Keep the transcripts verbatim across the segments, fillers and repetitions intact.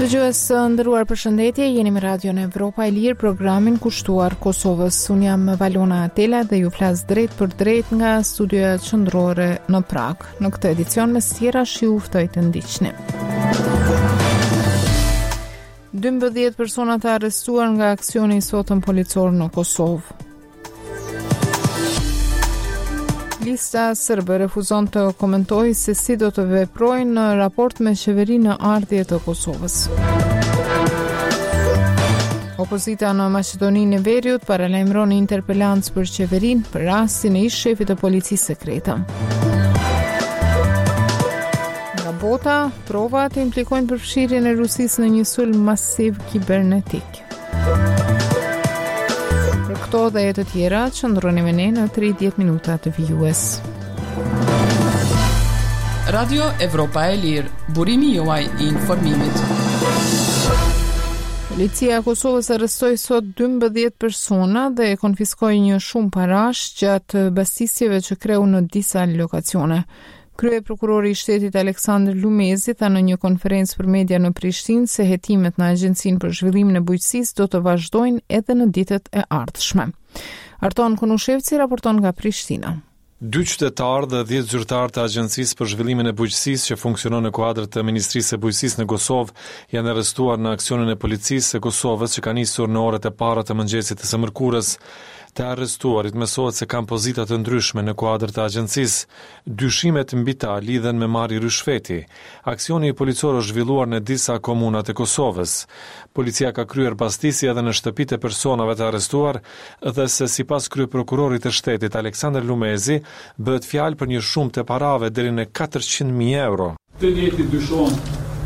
Dëgjues së nderuar, përshëndetje, jeni me Radion Evropa e Lirë, programin kushtuar Kosovës. Unë jam Valona Atela dhe ju flas drejt për drejt nga studioja qendrore në Prag. Në këtë edicion me tjera shi u ftoj të ndiqni. dymbëdhjetë persona të arrestuar nga aksioni i sotëm policor në Kosovë. Lista sërbe refuzon të komentojë se si do të veprojnë në raport me qeverinë në ardhje të Kosovës. Opozita në Maqedoninë e Veriut paralajmëron interpelancë për qeverinë për rastin e ish shefit të policisë sekrete. Nga bota, provat implikojnë përfshirjen e Rusisë në një sulm masiv kibernetik. Për këto dhe e të tjera, qëndroni me ne në tridhjetë minuta të vijues. Radio Evropa e Lirë, burimi juaj i informimit. Policia e Kosovës arrestoi sot dymbëdhjetë persona dhe e konfiskoi një shumë parash gjatë bastisjeve që kreu në disa lokacione. Krye prokurori i shtetit Aleksandr Lumezi tha në një konferencë për media në Prishtinë se hetimet në Agjencinë për Zhvillimin e Bujqësisë do të vazhdojnë edhe në ditët e ardhshme. Arton Kunushevci raporton nga Prishtina. Dy qytetarë dhe dhjetë zyrtarë të Agjencisë për Zhvillimin e Bujqësisë që funksionon në kuadër të Ministrisë së Bujqësisë në Kosovë janë arrestuar në aksionin e policisë së Kosovës që ka nisur në orët e para të mëngjesit të së mërkurës. Të arrestuarit mësohet se kanë pozita të ndryshme në kuadër të agjencisë. Dyshimet mbi ta lidhen me marrje rishfeti. Aksioni i policor është zhvilluar në disa komuna të Kosovës. Policia ka kryer bastisje edhe në shtëpitë e personave të arrestuar dhe se sipas kryeprokurorit të shtetit Aleksandr Lumezi bëhet fjalë për një shumë të parave deri në katërqind mijë euro. Të njëjtit dyshohen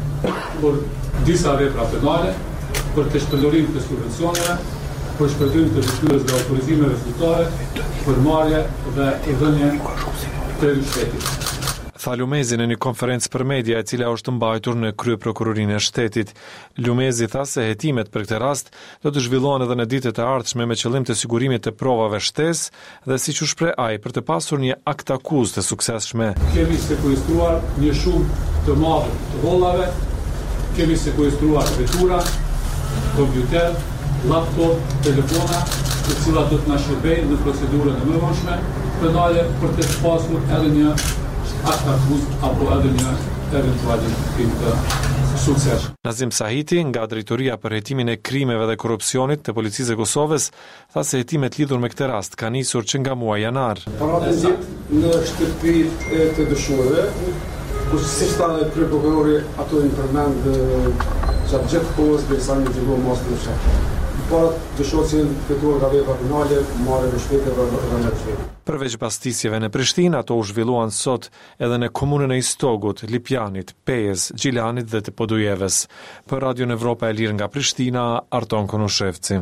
për disa vepra penale, për të shpërdorim të subvencioneve, për shpërblim të detyrës dhe autorizimeve zyrtare, për marrje dhe e dhënje të rishfetit. Tha Lumezi në një konferencë për media e cila është mbajtur në kryeprokurorinë e shtetit. Lumezi tha se hetimet për këtë rast do të zhvillohen edhe në ditët e ardhshme me qëllim të sigurimit të provave shtesë dhe siç u shpreh ai për të pasur një akt akuzë të suksesshme. Kemi sekuestruar një shumë të madhe të hollave, kemi sekuestruar vetura, kompjuter, laptop, telefona, të cilat do të na shërbejnë në procedurën e mëvonshme penale për të pasur edhe një akt akuzë apo edhe një eventual krim të suksesshëm. Nazim Sahiti nga Drejtoria për hetimin e krimeve dhe korrupsionit të Policisë së Kosovës tha se hetimet lidhur me këtë rast kanë nisur që nga muaji janar. Paradezit në shtëpitë e të dëshuarve, ku si stanë kryeprokurori ato i përmend gjatë gjithë kohës derisa një zhvilluar mos të shërbej. Para dëshohet se fituar nga vepra penale, marrë rishfete dhe rëndësishme. Përveç bastisjeve në Prishtinë, ato u zhvilluan sot edhe në komunën e Istogut, Lipjanit, Pejës, Gjilanit dhe të Podujevës. Për Radion Evropa e Lirë nga Prishtina, Arton Kunushevci.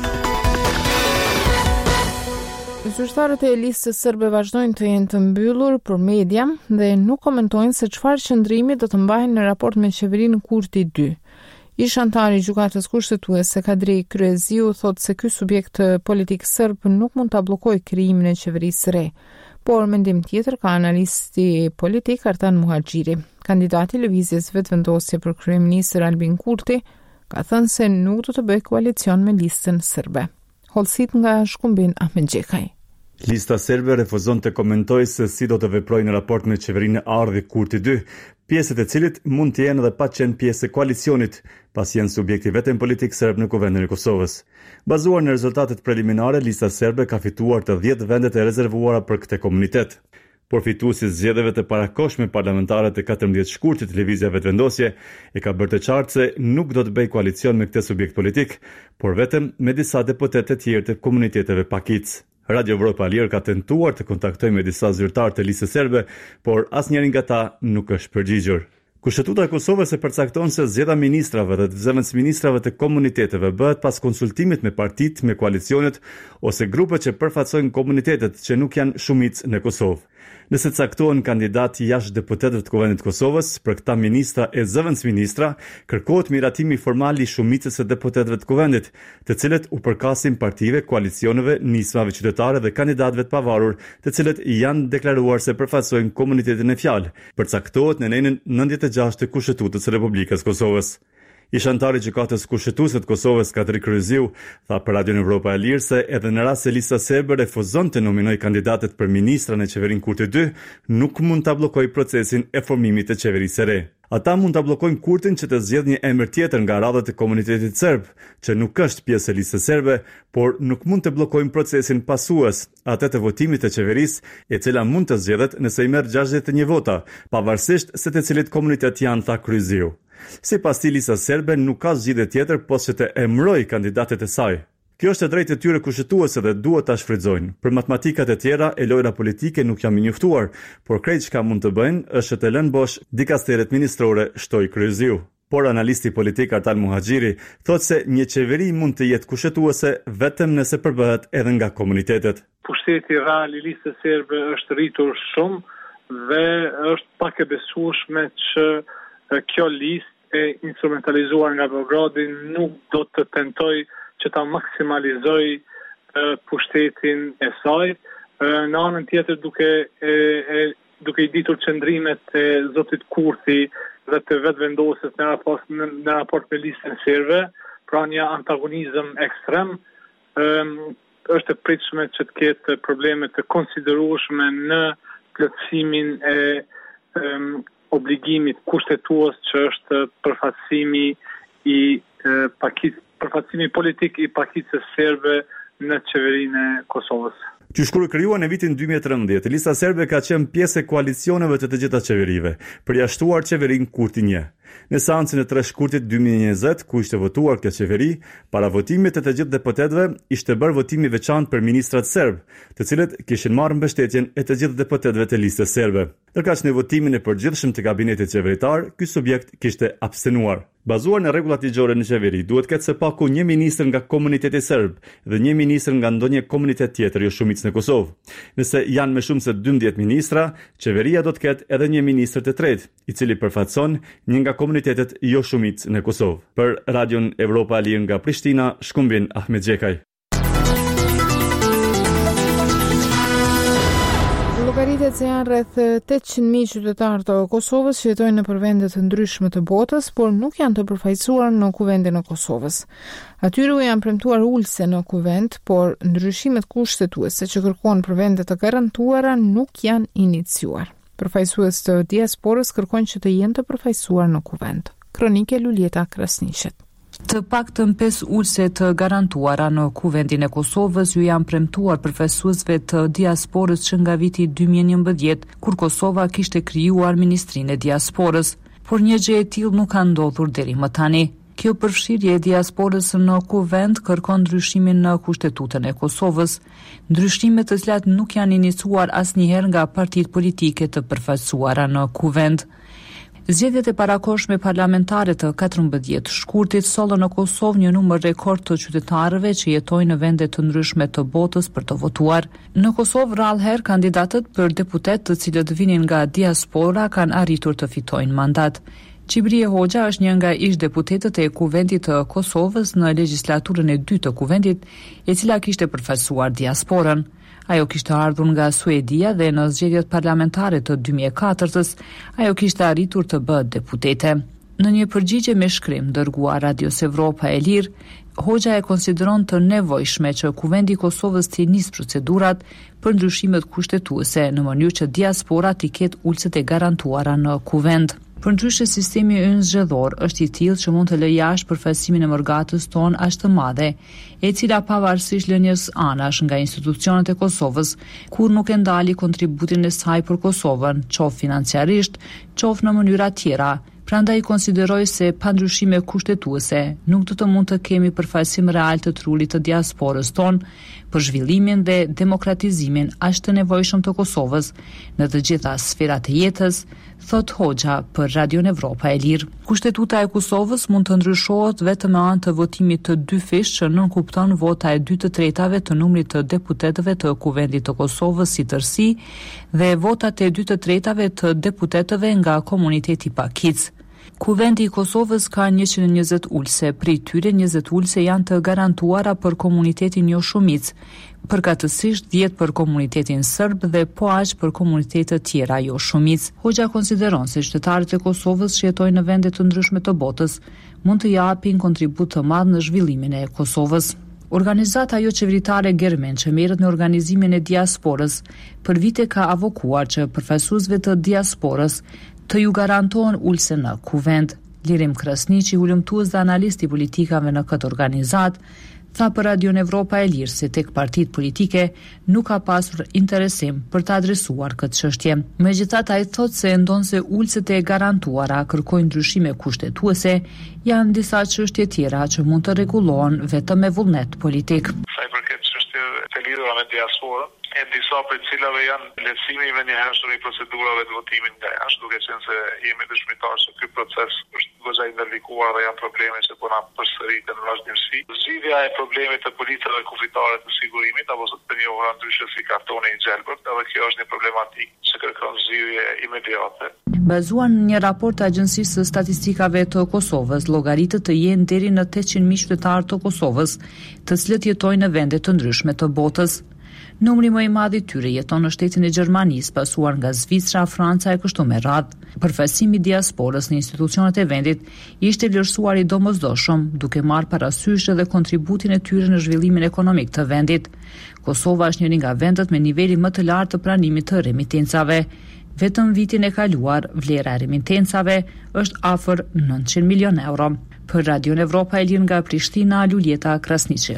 Zyrtarët e listës sërbe vazhdojnë të jenë të mbyllur për media dhe nuk komentojnë se çfarë qëndrimi do të mbajnë në raport me qeverinë Kurti dy. Ish antari i gjykatës kushtetuese Kadri Kryeziu thotë se ky subjekt politik serb nuk mund ta bllokojë krijimin e qeverisë së re. Por mendim tjetër ka analisti politik Artan Muhaxhiri. Kandidati i lëvizjes vetëvendosje për kryeministër Albin Kurti ka thënë se nuk do të bëjë koalicion me listën serbe. Hollësit nga Shkumbin Ahmed Xhekaj. Lista serbe refuzon të komentojë se si do të veprojë në raport me qeverinë e ardhi Kurti dy, pjesët e cilit mund të jenë edhe pa qenë pjesë e koalicionit, pasi janë subjekti vetëm politik serb në Kuvendin e Kosovës. Bazuar në rezultatet preliminare, lista serbe ka fituar të dhjetë vendet e rezervuara për këtë komunitet. Por fituesi i zgjedhjeve të parakohshme parlamentare të katërmbëdhjetë shkurtit lëvizja vetëvendosje e ka bërë të qartë se nuk do të bëjë koalicion me këtë subjekt politik, por vetëm me disa deputetë të tjerë të komuniteteve pakicë. Radio Evropa Lirë ka tentuar të kontaktojë me disa zyrtarë të listës serbe, por asnjëri nga ta nuk është përgjigjur. Kushtetuta e Kosovës e përcakton se zgjedhja ministrave dhe të zëvendësministrave të komuniteteve bëhet pas konsultimit me partitë, me koalicionet ose grupet që përfaqësojnë komunitetet që nuk janë shumicë në Kosovë. Nëse caktohen kandidat jashtë deputetëve të Kuvendit të Kosovës, për këta ministra e zëvendësministra, kërkohet miratimi formal i shumicës së deputetëve të Kuvendit, të cilët u përkasin partive, koalicioneve, nismave qytetare dhe kandidatëve të pavarur, të cilët janë deklaruar se përfaqësojnë komunitetin e fjalë, përcaktohet në nenën nëntëdhjetë e gjashtë të Kushtetutës së Republikës Kosovës. Ish antari i gjykatës kushtetuese të Kosovës Kadri Kryziu tha për Radio Evropa e Lirë se edhe në rast se lista serbe refuzon të nominojë kandidatët për ministra në qeverinë Kurti dy, nuk mund ta bllokojë procesin e formimit të qeverisë së re. Ata mund ta bllokojnë Kurtin që të zgjedhë një emër tjetër nga radhët e komunitetit serb, që nuk është pjesë e listës serbe, por nuk mund të bllokojnë procesin pasues, atë të votimit të qeverisë, e cila mund të zgjedhet nëse i merr gjashtëdhjetë e një vota, pavarësisht se të cilit komunitet janë, tha Kryziu. Sipas tij, lista serbe nuk ka zgjidhje tjetër posa që të emërojë kandidatët e saj. Kjo është e drejtë e tyre kushtetuese dhe duhet ta shfrytëzojnë. Për matematikat e tjera e lojra politike nuk jam i njoftuar, por krejt çka mund të bëjnë është të lënë bosh dikasteret ministrore, shtoi Kryziu. Por analisti politik Artan Muhaxhiri thotë se një qeveri mund të jetë kushtetuese vetëm nëse përbëhet edhe nga komunitetet. Pushteti real i listës serbe është rritur shumë dhe është pak e besueshme që kjo listë e instrumentalizuar nga Beogradi nuk do të tentoj që ta maksimalizoj pushtetin e saj. Në anën tjetër duke e, e, duke i ditur qëndrimet e zotit Kurti dhe të vetëvendosjes në raport, në, në raport me listën serbe, pra një antagonizëm ekstrem, um, është e pritshme që të ketë probleme të konsiderueshme në plotësimin e um, obligimit kushtetues që është përfaqësimi i e, pakit, përfaqësimi politik i pakicës serbe në qeverinë e Kosovës. Qysh kur krijuar në vitin dy mijë e trembëdhjetë, lista serbe ka qenë pjesë e koalicioneve të të gjitha qeverive, përjashtuar qeverinë Kurti një. Në seancën e tre shkurtit dy mijë e njëzet, ku ishte votuar kjo qeveri, para votimit të të gjithë deputetëve, ishte bërë votimi veçantë për ministrat serb, të cilët kishin marrë mbështetjen e të gjithë deputetëve të listës serbe. Ndërkaq në votimin e përgjithshëm të kabinetit qeveritar, ky subjekt kishte abstenuar. Bazuar në rregullat ligjore në qeveri, duhet ketë së paku një ministër nga komuniteti serb dhe një ministër nga ndonjë komunitet tjetër jo shumicë në Kosovë. Nëse janë më shumë se dymbëdhjetë ministra, qeveria do të ketë edhe një ministër të tretë, i cili përfaqëson një nga komunitetet jo shumicë në Kosovë. Për Radion Evropa e Lirë nga Prishtina, shkumbin Ahmet Xhekaj. Llogaritet se janë rreth tetëqind mijë qytetarë të Kosovës që jetojnë në vende të ndryshme të botës, por nuk janë të përfaqësuar në kuvendin e Kosovës. Atyre u janë premtuar ulse në kuvend, por ndryshimet kushtetuese që kërkojnë për vende të garantuara nuk janë iniciuar. Përfaqësues të diasporës kërkojnë që të jenë të përfaqësuar në kuvend. Kronike Lulieta Krasnishet. Të paktën pesë ulse të garantuara në kuvendin e Kosovës ju janë premtuar përfaqësuesve të diasporës që nga viti dy mijë e njëmbëdhjetë, kur Kosova kishte krijuar Ministrinë e Diasporës, por një gjë e tillë nuk ka ndodhur deri më tani. Kjo përfshirje e diasporës në kuvend kërkon ndryshimin në kushtetutën e Kosovës, ndryshime të cilat nuk janë iniciuar asnjëherë nga partitë politike të përfaqësuara në kuvend. Zgjedhjet e parakohshme parlamentare të katërmbëdhjetë shkurtit sollën në Kosovë një numër rekord të qytetarëve që jetojnë në vende të ndryshme të botës për të votuar. Në Kosovë rrallëherë kandidatët për deputet të cilët vinin nga diaspora kanë arritur të fitojnë mandat. Çibrie Hoxha është një nga ish deputetët e kuvendit të Kosovës në legjislaturën e dytë të kuvendit, e cila kishte përfaqësuar diasporën. Ajo kishte ardhur nga Suedia dhe në zgjedhjet parlamentare të dy mijë e katërtës ajo kishte arritur të bëhet deputete. Në një përgjigje me shkrim dërguar Radios Evropa e Lirë, Hoxha e konsideron të nevojshme që kuvendi i Kosovës të nisë procedurat për ndryshimet kushtetuese në mënyrë që diaspora të ketë ulset e garantuara në kuvend. Përndryshe sistemi ynë zgjedhor është i tillë që mund të lë jashtë përfaqësimin e mërgatës tonë aq të madhe, e cila pavarësisht lënies anash nga institucionet e Kosovës, kur nuk e ndali kontributin e saj për Kosovën, qoftë financiarisht, qoftë në mënyra tjera. Prandaj konsideroj se pa ndryshime kushtetuese nuk do të mund të kemi përfaqësim real të trurit të diasporës tonë për zhvillimin dhe demokratizimin aq të nevojshëm të Kosovës në të gjitha sferat e jetës, thot Hoxha për Radion Evropa e Lirë. Kushtetuta e Kosovës mund të ndryshohet vetëm me anë të votimit të dy fish që nënkupton vota e dy të tretave të numrit të deputetëve të kuvendit të Kosovës si tërësi dhe votat e dy të tretave të deputetëve nga komuniteti pakic. Kuvendi i Kosovës ka njëqind e njëzet ulse, prej tyre njëzet ulse janë të garantuara për komunitetin jo shumic, përkatësisht dhjetë për komunitetin serb dhe po aq për komunitetet tjera jo shumic. Hoxha konsideron se qytetarët e Kosovës që jetojnë në vende të ndryshme të botës mund të japin kontribut të madh në zhvillimin e Kosovës. Organizata jo qeveritare Germen që merret në organizimin e diasporës për vite ka avokuar që përfaqësuesve të diasporës të ju garantohen ulse në kuvend. Lirim Krasniqi, ulëmtues dhe analist i politikave në këtë organizat, tha për Radion Evropa e Lirë se tek partitë politike nuk ka pasur interesim për të adresuar këtë çështje. Megjithatë, ai thotë se ndonse ulset e garantuara kërkojnë ndryshime kushtetuese, janë disa çështje tjera që mund të rregullohen vetëm me vullnet politik. Sa i përket çështjeve të lidhura me diasporën, e disa për cilave janë lehtësimi me një hershëm i procedurave të votimit nga jashtë, duke qenë se jemi dëshmitar se ky proces është goxha i ndërlikuar dhe janë probleme që po na përsëritën në vazhdimsi. Zgjidhja e problemit të policave kufitare të sigurimit, apo të njohura ndryshe si kartoni i gjelbërt, edhe kjo është një problematikë që kërkon zgjidhje imediate. Bazuar në një raport të Agjencisë së Statistikave të Kosovës, llogaritët të jenë deri në tetëqind mijë qytetarë të Kosovës, të cilët jetojnë në vende të ndryshme të botës. Numri më i madh i tyre jeton në shtetin e Gjermanisë, pasuar nga Zvicra, Franca e kështu me radhë. Përfaqësimi i diasporës në institucionet e vendit ishte vlerësuar i domosdoshëm, duke marrë parasysh edhe kontributin e tyre në zhvillimin ekonomik të vendit. Kosova është njëri nga vendet me niveli më të lartë të pranimit të remitencave. Vetëm vitin e kaluar, vlera e remitencave është afër nëntëqind milion euro. Për Radion Evropa e Lirë nga Prishtina, Luljeta Krasniqi.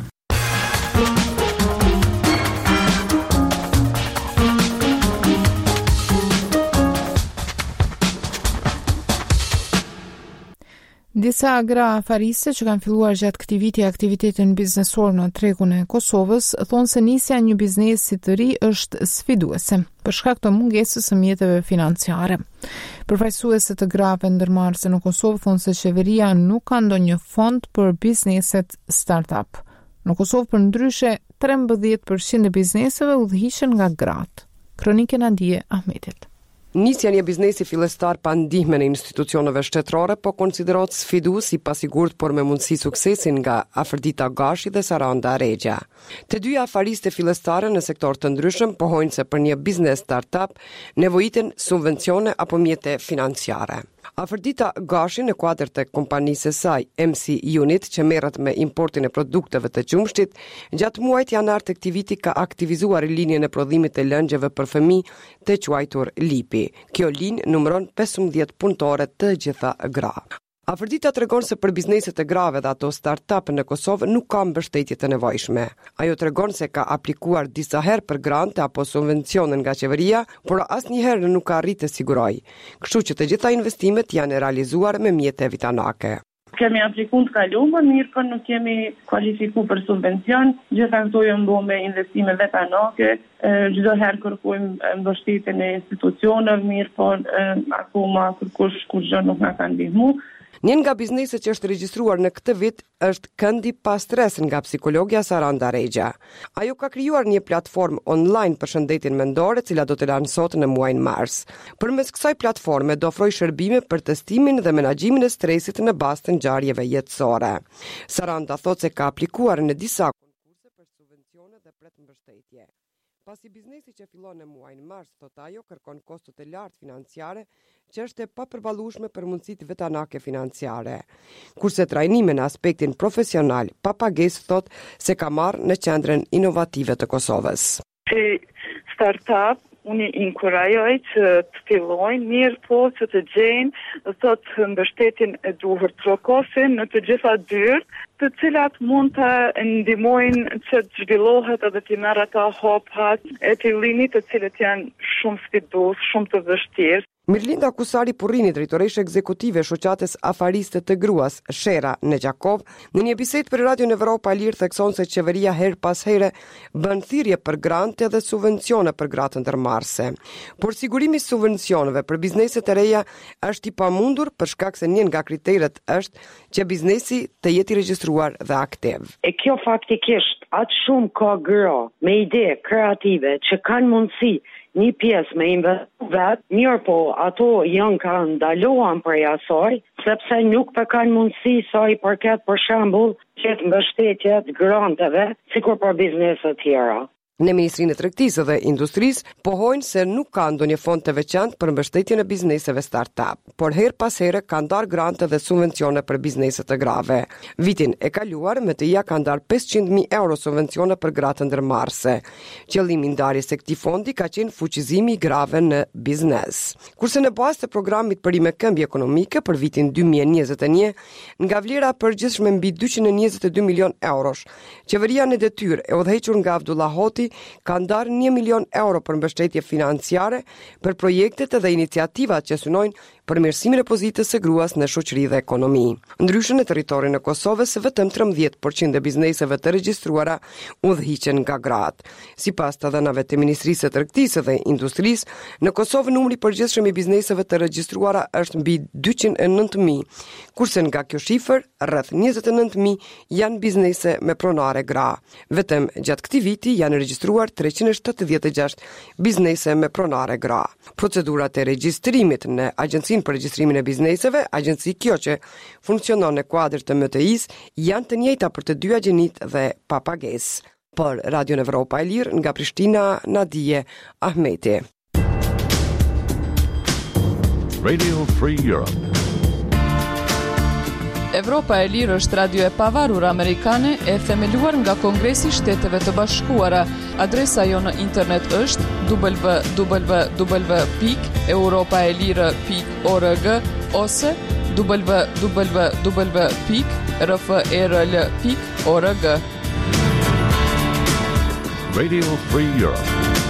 Disa agra afarise që kanë filluar gjatë këtij viti aktivitetin biznesor në tregun e Kosovës thonë se nisja një biznesi të ri është sfiduese për shkak të mungesës së mjeteve financiare. Përfaqësuese të grave ndërmarrëse në Kosovë thonë se qeveria nuk ka ndonjë fond për bizneset startup. Në Kosovë përndryshe trembëdhjetë përqind e bizneseve udhëhiqen nga gratë. Kronikën Andie Ahmetit. Nisja një biznesi fillestar pa ndihme në institucioneve shtetërore po konsiderohet sfidues i pasigurt por me mundësi suksesin nga Afërdita Gashi dhe Saranda Regja. Të dyja afariste fillestare në sektor të ndryshëm pohojnë se për një biznes startup nevojiten subvencione apo mjete financiare. Afërdita Gashi në kuadër të kompanisë së saj M C Unit që merret me importin e produkteve të qumshtit, gjatë muajit janar të këtij viti ka aktivizuar linjën e prodhimit të lëngjeve për fëmijë të quajtur Lipi. Kjo linjë numëron pesëmbëdhjetë punëtore të gjitha gra. Afërdita tregon se për bizneset e grave dhe ato startup në Kosovë nuk ka mbështetje të nevojshme. Ajo tregon se ka aplikuar disa herë për grante apo subvencione nga qeveria, por asnjëherë nuk ka arritë të sigurojë. Kështu që të gjitha investimet janë realizuar me mjete vitanake. Kemi aplikuar të kaluar, mirë për nuk kemi kualifikuar për subvencion, gjitha këto janë bërë me investime vetanake, çdo herë kërkojmë mbështetjen e institucioneve, mirë por akoma kërkush kurrë nuk na kanë ndihmuar. Një nga bizneset që është regjistruar në këtë vit është Këndi pa stres nga psikologja Saranda Regja. Ajo ka krijuar një platformë online për shëndetin mendor, e cila do të lansohet në muajin mars. Përmes kësaj platforme do ofrojë shërbime për testimin dhe menaxhimin e stresit në bazë të ngjarjeve jetësore. Saranda thotë se ka aplikuar në disa konkurse për subvencione dhe pret mbështetje. Pasi biznesi që fillon në muajin mars, thotë ajo kërkon kosto të lartë financiare, që është e papërballueshme për mundësitë vetanake financiare. Kurse trajnime në aspektin profesional, pa pagesë thotë se ka marrë në qendrën inovative të Kosovës. Si startup, unë i inkurajoj që të fillojnë mirë po që të gjejnë thotë mbështetjen e duhur trokosin në të gjitha dyrë, të cilat mund të ndihmojnë që të zhvillohet edhe të marrë ata hopat e të linit të cilët janë shumë sfidues, shumë të vështirë. Mirlinda Kusari Purrini, drejtoreshe ekzekutive e shoqatës afariste të gruas Shera Nexhakov, në një bisedë për Radio Evropa e Lirë thekson se qeveria her pas here bën thirrje për grante dhe subvencione për gratë ndërmarrëse. Por sigurimi i subvencioneve për bizneset e reja është i pamundur për shkak se një nga kriteret është që biznesi të jetë i regjistruar dhe aktiv. E kjo faktikisht atë shumë ka gra me ide kreative që kanë mundësi një pjesë me investu vetë, mirë po ato janë ka ndaluan prej asaj, sepse nuk për kanë mundësi sa i përket për shembull qëtë mbështetjet granteve, sikur për bizneset tjera. Në Ministrinë e Tregtisë dhe Industrisë pohojnë se nuk ka ndonjë fond të veçantë për mbështetjen e bizneseve start-up, por her pas here kanë ndarë grante dhe subvencione për bizneset të grave. Vitin e kaluar, M T I-a ka ndarë pesëqind mijë euro subvencione për gratë ndërmarrëse. Qëllimi i ndarjes së këtij fondi ka qenë fuqizimi i grave në biznes. Kurse në bazë të programit për rimëkëmbje ekonomike për vitin dy mijë e njëzet e një, nga vlera e përgjithshme mbi dyqind e njëzet e dy milion eurosh, qeveria në detyrë e udhëhequr nga Abdullah Hoti ka ndarë një milion euro për mbështetje financiare për projektet dhe iniciativat që synojnë përmirësimin e pozitës së gruas në shoqëri dhe ekonomi. Ndryshe në territorin e Kosovës, vetëm trembëdhjetë përqind e bizneseve të regjistruara udhëhiqen nga gratë. Sipas të dhënave të Ministrisë së Tregtisë dhe Industrisë, në Kosovë numri i përgjithshëm i bizneseve të regjistruara është mbi dyqind e nëntë mijë, kurse nga kjo shifër, rreth njëzet e nëntë mijë janë biznese me pronare gra. Vetëm gjatë këtij viti janë regjistruar treqind e shtatëdhjetë e gjashtë biznese me pronare gra. Procedurat e regjistrimit në Agjencinë për regjistrimin e bizneseve, agjenci kjo që funksionon në kuadër të M T I-s, janë të njëjta për të dy agjenitë dhe pa pagesë. Për Radio Evropa e Lirë, nga Prishtina, Nadije Ahmeti. Radio Free Europe. Evropa e Lirë është radio e pavarur amerikane e themeluar nga Kongresi i Shteteve të Bashkuara. Adresa jo në internet është w w w pikë europaelire pikë org ose w w w pikë r f r l pikë org. Radio Free Europe.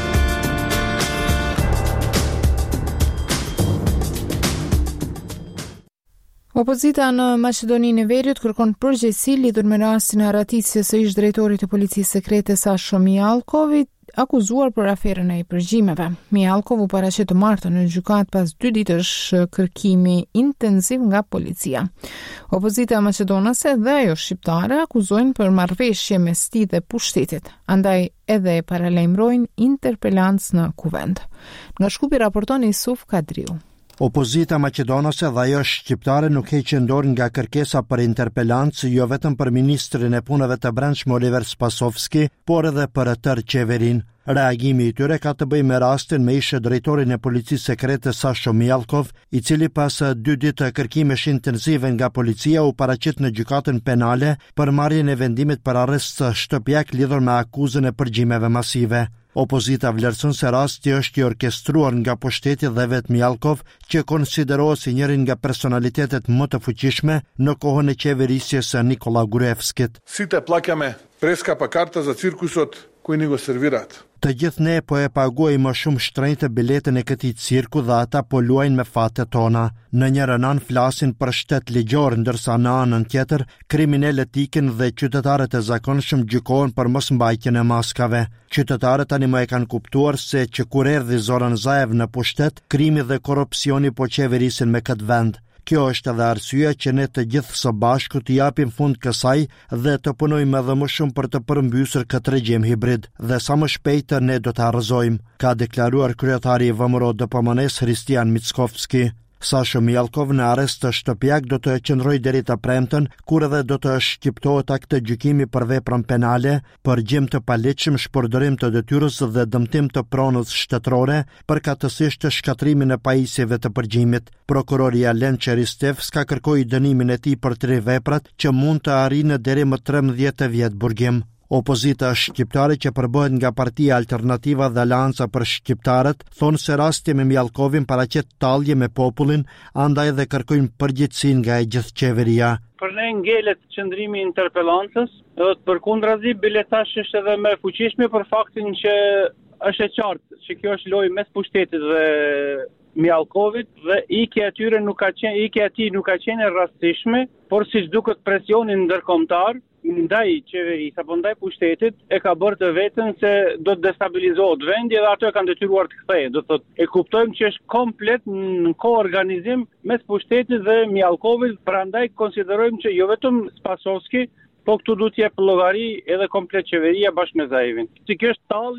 Opozita në Maqedoninë e Veriut kërkon përgjegjësi lidhur me rastin e arratitjes së ish drejtorit të policisë sekrete Sasho Mijalkovi, akuzuar për aferën e përgjimeve. Mijalkov u paraqit të martën në gjykatë pas dy ditësh kërkimi intensiv nga policia. Opozita maqedonase dhe ajo shqiptare akuzojnë për marrëveshje mes tij dhe pushtetit, andaj edhe paralajmërojnë interpelancë në kuvend. Nga Shkupi raporton Isuf Kadriu. Opozita maqedonase dhe ajo shqiptare nuk heqin dorë nga kërkesa për interpelancë jo vetëm për ministrin e punëve të brendshme Oliver Spasovski, por edhe për tërë qeverinë. Reagimi i tyre ka të bëjë me rastin me ish drejtorin e policisë sekrete Sasho Mijalkov, i cili pas dy ditë kërkimesh intensive nga policia u paraqit në gjykatën penale për marrjen e vendimit për arrest shtëpiak lidhur me akuzën e përgjimeve masive. Opozita vlerëson se rasti është i orkestruar nga pushteti dhe vetë Mijalkov, që konsiderohet si njërin nga personalitetet më të fuqishme në kohën e qeverisjes së Nikola Gruevskit. Site plaќame preska pa karta za cirkusot koji ni go servirat. Të gjithë ne po e paguajmë më shumë shtrenjtë biletën e këtij cirku dhe ata po luajnë me fatet tona. Në njërën anë flasin për shtet ligjor, ndërsa në anën tjetër kriminalët ikin dhe qytetarët e zakonshëm gjykohen për mosmbajtjen e maskave. Qytetarët tani më e kanë kuptuar se që kur erdhi Zoran Zaev në pushtet, krimi dhe korrupsioni po qeverisin me këtë vend. Kjo është edhe arsyeja që ne të gjithë së bashku të japim fund kësaj dhe të punojmë edhe më shumë për të përmbysur këtë regjim hibrid, dhe sa më shpejt ne do të arrëzojmë, ka deklaruar kryetari i V M R O D P M N-s Hristijan Mickovski. Sasho Mijalkov në arrest shtëpiak do të qëndrojë deri të premten, kur edhe do të shqiptohet akti gjykimi për veprën penale, përgjim të paleqshëm, shpërdorim të detyrës dhe dëmtim të pronës shtetërore, përkatësisht të shkatrimin e pajisjeve të përgjimit. Prokuroria Alen Qeristevska kërkoi dënimin e tij për tre veprat që mund të arrijnë deri më trembëdhjetë vjet burgim. Opozita shqiptare, që përbohet nga Partia Alternativa dhe Aleanca për Shqiptarët, thonë se rasti me Mijalkovin paraqet tallje me popullin, andaj dhe kërkojnë përgjegjësinë nga e gjithë qeveria. Për ne ngelet qëndrimi i interpelancës, përkundrazi biletash është edhe më fuqishme për faktin që është e qartë që kjo është lojë mes pushtetit dhe Mijalkovit dhe ikja e tyre nuk ka qenë, ikja e tij nuk ka qenë e rastishme, por siç duket presioni ndërkombëtar ndaj qeverisë apo ndaj pushtetit e ka bërë të vetën se do të destabilizohet vendi dhe ato e kanë detyruar të kthehej. Do thotë, e kuptojmë që është komplet në koorganizim mes pushtetit dhe Mijalkovit, prandaj konsiderojmë që jo vetëm Spasovski, po këtu duhet të jep llogari edhe komplet qeveria bashkë me Zaevin. Si kjo është tallje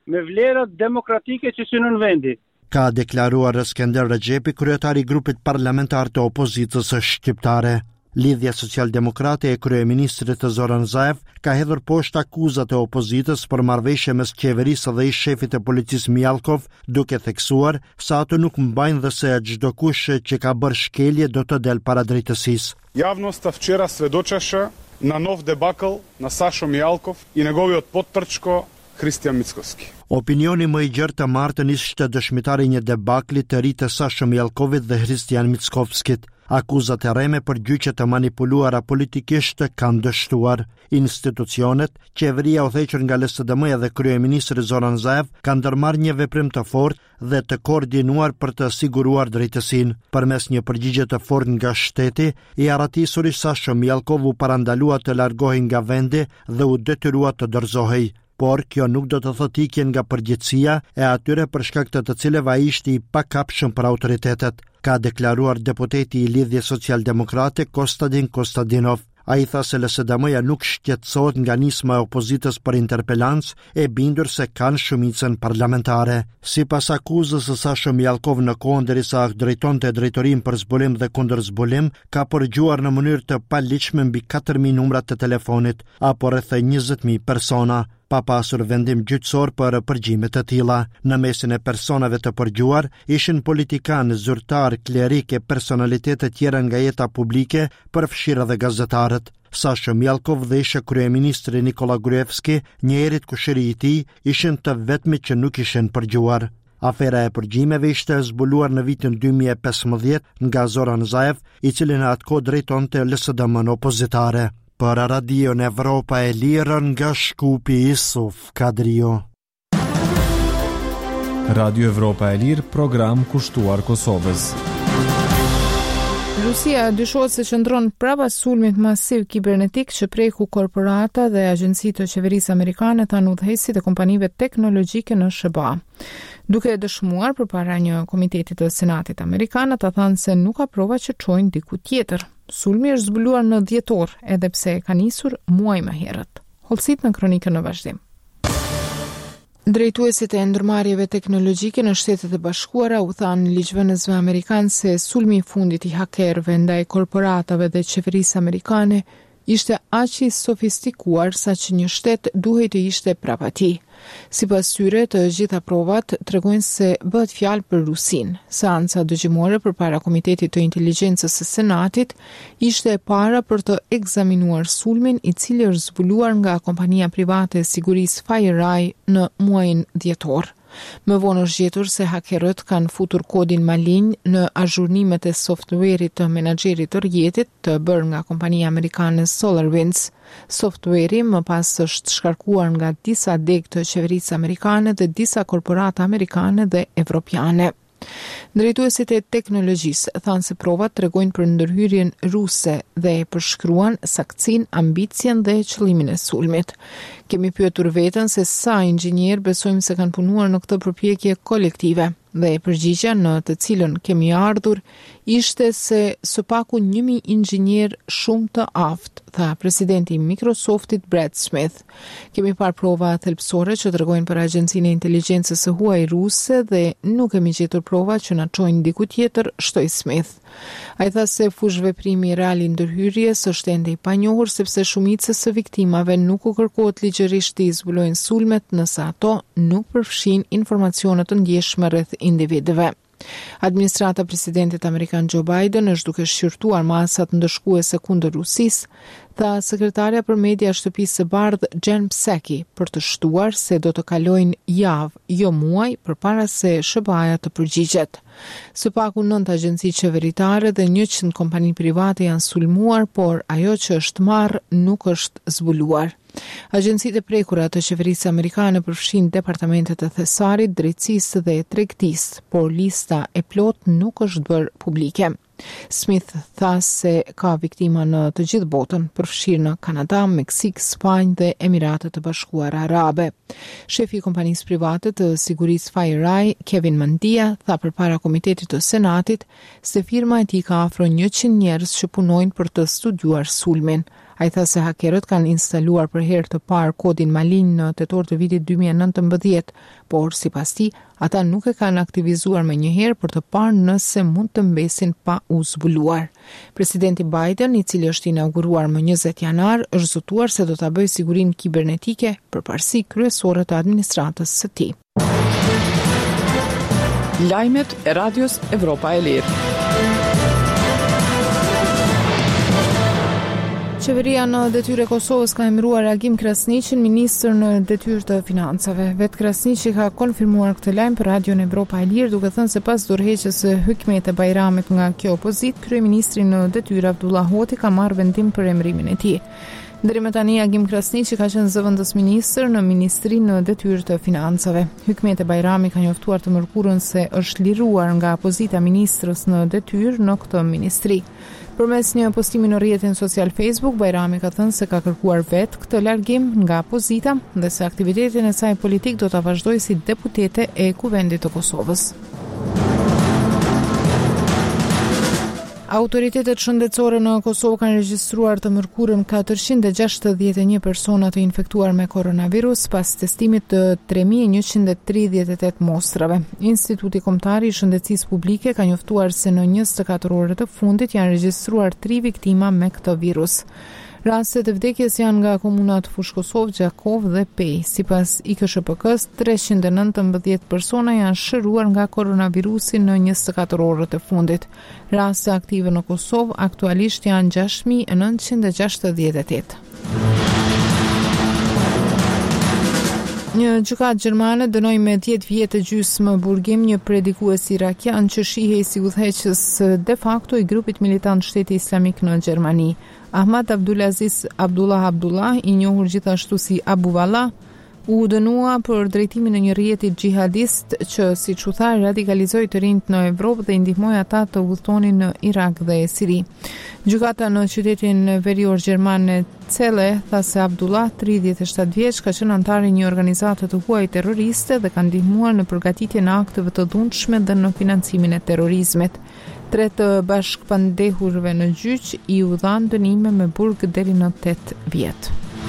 me vlerat demokratike që synojnë vendi. Ka deklaruar Skender Rexhepi, kryetari i grupit parlamentar të opozitës shqiptare. Lidhja Socialdemokrate e kryeministrit Zoran Zaev ka hedhur poshtë akuzat e opozitës për marrëveshje mes qeverisë dhe ish shefit e policisë Mjalkov, duke theksuar se ato nuk mbajnë dhe se çdo kush që ka bërë shkelje do të del para drejtësisë. Javnosta wczera svedoczy, na nov debakl na Sasho Mjalkov i njegovi otpotrčko Kristijan Mickowski. Opinioni më i gjerë të martën ishte dëshmitari një debakli të ri të Sasho Mjalkovit dhe Kristijan Mickowskit. Akuzat e rreme për gjyqe të manipuluara politikisht kanë dështuar. Institucionet, qeveria udhëhequr nga L S D M dhe kryeministri Zoran Zaev kanë ndërmarrë një veprim të fortë dhe të koordinuar për të siguruar drejtësinë. Përmes një përgjigje të fortë nga shteti, i arratisuri Sasho Mjalkov u parandalua të largohej nga vendi dhe u detyrua të dorëzohej. Por kjo nuk do të thotë ikjen nga përgjegjësia e atyre për shkak të të cilëve ai ishte i pakapshëm për autoritetet, ka deklaruar deputeti i Lidhjes Socialdemokrate Kostadin Kostadinov. Ai tha se L S D M-ja nuk shqetësohet nga nisma e opozitës për interpelancë, e bindur se kanë shumicën parlamentare. Sipas akuzës së Sasho Mjalkov, në kohën derisa drejtonte drejtorim për zbulim dhe kundër zbulim, ka përgjuar në mënyrë të paligjshme mbi katër mijë numra të telefonit, apo rreth njëzet mijë persona, pa pasur vendim gjyqësor për përgjimet të tilla. Në mesin e personave të përgjuar ishin politikanë, zyrtar, klerik e personalitete tjera nga jeta publike, përfshirë dhe gazetarët. Sasho Mjalkov dhe ishe kryeministri Nikola Gruevski, njerit kushëri i tij, ishin të vetmit që nuk ishin përgjuar. Afera e përgjimeve ishte zbuluar në vitin dy mijë e pesëmbëdhjetë nga Zoran Zaev, i cili në atë kohë drejtonte L S D M-n opozitare. Për Radion Evropa e Lirë nga Shkupi, Isuf Kadrio. Radio Evropa e Lirë, program kushtuar Kosovës. Rusia dyshohet se qëndron prapa sulmit masiv kibernetik që preku korporata dhe agjenci të qeverisë amerikane të udhëheqësit e kompanive teknologjike në S B A. Duke dëshmuar përpara një komiteti të Senatit amerikan, ata thanë se nuk ka prova që çojnë diku tjetër. Sulmi është zbuluar në dhjetor, edhe pse ka nisur muaj më herët. Hollësit në kronikën në vazhdim. Drejtuesit e ndërmarrjeve teknologjike në Shtetet e Bashkuara u thanë ligjvënësve amerikan se sulmi i fundit i hakerëve ndaj korporatave dhe qeverisë amerikane ishte aq i sofistikuar sa që një shtet duhej të ishte prapa tij. Sipas tyre, të gjitha provat tregojnë se bëhet fjalë për Rusinë. Seanca dëgjimore përpara Komitetit të Inteligjencës së Senatit ishte e para për të ekzaminuar sulmin i cili është zbuluar nga kompania private e sigurisë FireEye në muajin dhjetor. Më vonë është gjetur se hakerët kanë futur kodin malign në azhurnimet e softwareit të menaxherit të rrjetit të bërë nga kompania amerikane SolarWinds. Software-i më pas është shkarkuar nga disa deg të qeverisë amerikane dhe disa korporata amerikane dhe evropiane. Drejtuesit e teknologjisë thanë se provat tregojnë për ndërhyrjen ruse dhe e përshkruan saktësinë, ambicien dhe qëllimin e sulmit. Kemi pyetur veten se sa inxhinier besojmë se kanë punuar në këtë përpjekje kolektive dhe përgjigjja në të cilën kemi ardhur ishte se së paku një mijë inxhinier shumë të aftë, tha presidenti i Microsoftit Brad Smith. Kemi parë prova thelbësore që tregojnë për agjencinë e inteligjencës së huaj ruse dhe nuk kemi gjetur prova që na çojnë diku tjetër, shtoi Smith. Ai tha se fushveprimi real i ndërhyrjes është ende i panjohur sepse shumica e viktimave nuk u kërkohet ligjërisht të zbulojnë sulmet nëse ato nuk përfshin informacione të ndjeshme rreth individëve. Administrata e presidentit amerikan Joe Biden është duke shqyrtuar masat ndëshkuese kundër Rusisë, tha sekretarja për media e shtëpisë së bardhë Jen Psaki, për të shtuar se do të kalojnë javë, jo muaj, përpara se S B A-ja të përgjigjet. Së paku nëntë agjenci qeveritare dhe njëqind kompani private janë sulmuar, por ajo që është marrë nuk është zbuluar. Agjencitë e prekura të qeverisë amerikane përfshin departamentet e thesarit, drejtësisë dhe tregtisë, por lista e plot nuk është bërë publike. Smith tha se ka viktima në të gjithë botën, përfshirë në Kanada, Meksik, Spanjë dhe Emiratet e Bashkuara Arabe. Shefi i kompanisë private të sigurisë FireEye, Kevin Mandia, tha përpara Komitetit të Senatit se firma e tij ka afro njëqind njerëz që punojnë për të studiuar sulmin. Ai tha se hakerët kanë instaluar për herë të parë kodin malin në tetor të vitit dy mijë e nëntëmbëdhjetë, por sipas tij, ata nuk e kanë aktivizuar më njëherë për të parë nëse mund të mbesin pa u zbuluar. Presidenti Biden, i cili është inauguruar më njëzet janar, është zotuar se do ta bëjë sigurinë kibernetike përparësi kryesore të administratës së tij. Lajmet e Radios Evropa e Lirë. Qeveria në detyrë e Kosovës ka emëruar Agim Krasniqin ministër në detyrë të financave. Vet Krasniqi ka konfirmuar këtë lajm për Radion Evropa e Lirë, duke thënë se pas dorëheqjes së Hykmet e Bajramit nga kjo opozitë, kryeministri në detyrë Abdullah Hoti ka marrë vendim për emërimin e tij. Deri më tani Agim Krasniqi ka qenë zëvendës ministër në Ministrinë në detyrë të financave. Hykmet e Bajrami ka njoftuar të mërkurën se është liruar nga pozita ministrës në detyrë në këtë ministri. Përmes një postimi në rrjetin social Facebook, Bajrami ka thënë se ka kërkuar vetë këtë largim nga pozita dhe se aktivitetin e saj politik do ta vazhdojë si deputete e Kuvendit të Kosovës. Autoritetet shëndetësore në Kosovë kanë regjistruar të mërkurën katërqind e gjashtëdhjetë e një persona të infektuar me koronavirus pas testimit të tre mijë e njëqind e tridhjetë e tetë mostrave. Instituti Kombëtar i Shëndetësisë Publike ka njoftuar se në njëzet e katër orët të fundit janë regjistruar tri viktima me këtë virus. Rastet e vdekjes janë nga komunat Fush Kosovë, Gjakov dhe Pej. Sipas I K S H P K-s, treqind e nëntëmbëdhjetë persona janë shëruar nga koronavirusi në njëzet e katër orët e fundit. Raste aktive në Kosovë aktualisht janë gjashtë mijë e nëntëqind e gjashtëdhjetë e tetë. Një gjykatë gjermane dënoi me dhjetë vjet e gjysmë burgim një predikues irakian që shihej si udhëheqës de facto I grupit militant Shteti Islamik në Gjermani. Ahmad Abdulaziz Abdullah Abdullah, I njohur gjithashtu si Abu Valla, u dënua për drejtimin e një rrjeti xhihadist që, siç u tha, radikalizoi të rinjt në Evropë dhe I ndihmoi ata të udhtonin në Irak dhe Siri. Gjykata në qytetin verior gjerman e Celle tha se Abdullah, tridhjetë e shtatë vjeç, ka qenë antar I një organizate të huaj terroriste dhe ka ndihmuar në përgatitjen e akteve të dhunshme dhe në financimin e terrorizmit. Tre të bashkëpandehurve në gjyq I u dhanë dënime me burg deri në tetë vjet.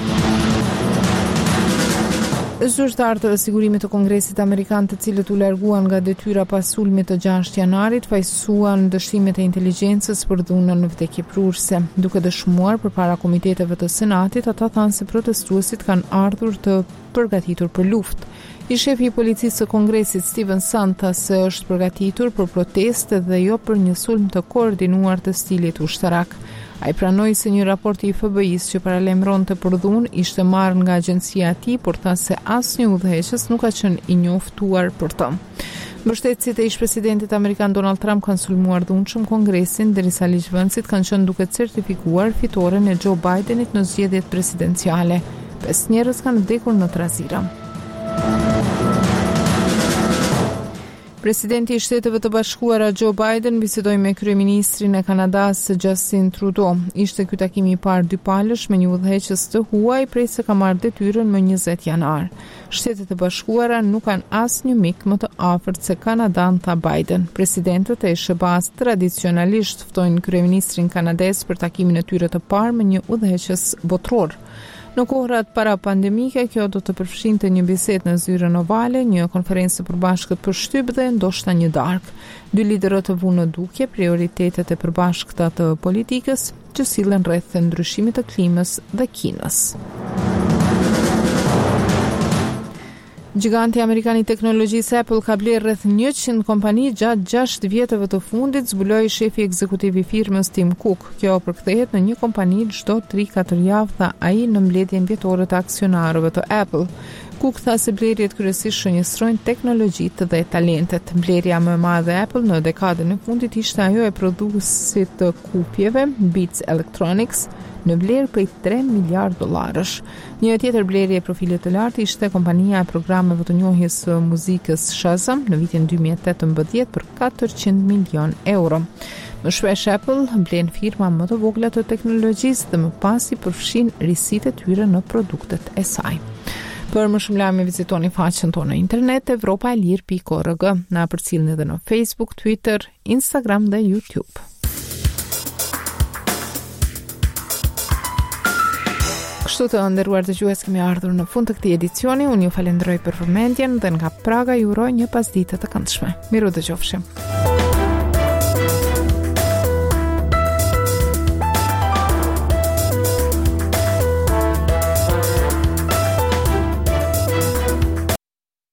Zyrtarët e sigurimit të Kongresit Amerikan, të cilët u larguan nga detyra pas sulmit të gjashtë janarit, fajsuan dështimet e inteligjencës për dhunën vdekjeprurse. Duke dëshmuar përpara komiteteve të Senatit, ata thanë se protestuesit kanë ardhur të përgatitur për luftë. I shefi I policisë së Kongresit Steven Sand tha se është përgatitur për proteste dhe jo për një sulm të koordinuar të stilit ushtarak. Ai pranoi se një raport I F B I-s që paralajmëronte për dhunë ishte marrë nga agjencia e tij, por tha se asnjë udhëheqës nuk ka qenë I njoftuar për të. Mbështetësit e ish-presidentit amerikan Donald Trump kanë sulmuar dhunshëm Kongresin, derisa ligjvënësit kanë qenë duke certifikuar fitoren e Joe Bidenit në zgjedhjet presidenciale. Pesë njerëz kanë vdekur në trazira. Presidenti I Shteteve të Bashkuara Joe Biden bisedoi me kryeministrin e Kanadas Justin Trudeau. Ishte ky takimi I parë dypalësh me një udhëheqës të huaj prej se ka marrë detyrën më njëzet janar. Shtetet e Bashkuara nuk kanë asnjë mik më të afërt se Kanadan, tha Biden. Presidentët e S B A-s tradicionalisht ftojnë kryeministrin kanadez për takimin e tyre të parë me një udhëheqës botror. Në kohrat para pandemike, kjo do të përfshinte një bisedë në zyrën ovale, një konferencë të përbashkët për shtyp dhe ndoshta një darkë. Dy liderët të vunë në dukje prioritetet e përbashkëta të politikës që sillen rreth ndryshimit të klimës dhe Kinës. Giganti amerikan I teknologjisë Apple ka blerë rreth njëqind kompani gjatë gjashtë vjetëve të fundit, zbuloi shefi ekzekutiv I firmës Tim Cook. Kjo përkthehet në një kompani çdo tri katër javë, tha ai në mbledhjen vjetore të aksionarëve të Apple. Cook tha se blerjet kryesisht shënjestrojnë teknologjitë dhe talentet. Blerja më e madhe e Apple në dekadën e fundit ishte ajo e prodhuesit të kupjeve Beats Electronics, në vlerë prej tre miliard dollarësh. Një tjetër blerje e profilit të lartë ishte kompania e programeve të njohjes së muzikës Shazam në vitin dy mijë e tetëmbëdhjetë për katërqind milion euro. Më shpesh Apple blen firma më të vogla të teknologjisë dhe më pas I përfshin risitë e tyre në produktet e saj. Për më shumë lajme vizitoni faqen tonë në internet evropa e lirë pikë org. Na përcjellni edhe në Facebook, Twitter, Instagram dhe YouTube. Kështu të nderuar dëgjues, kemi ardhur në fund të këtij edicioni. Unë ju falenderoj për vëmendjen dhe nga Praga ju uroj një pasditë të këndshme. Miru dëgjofshim.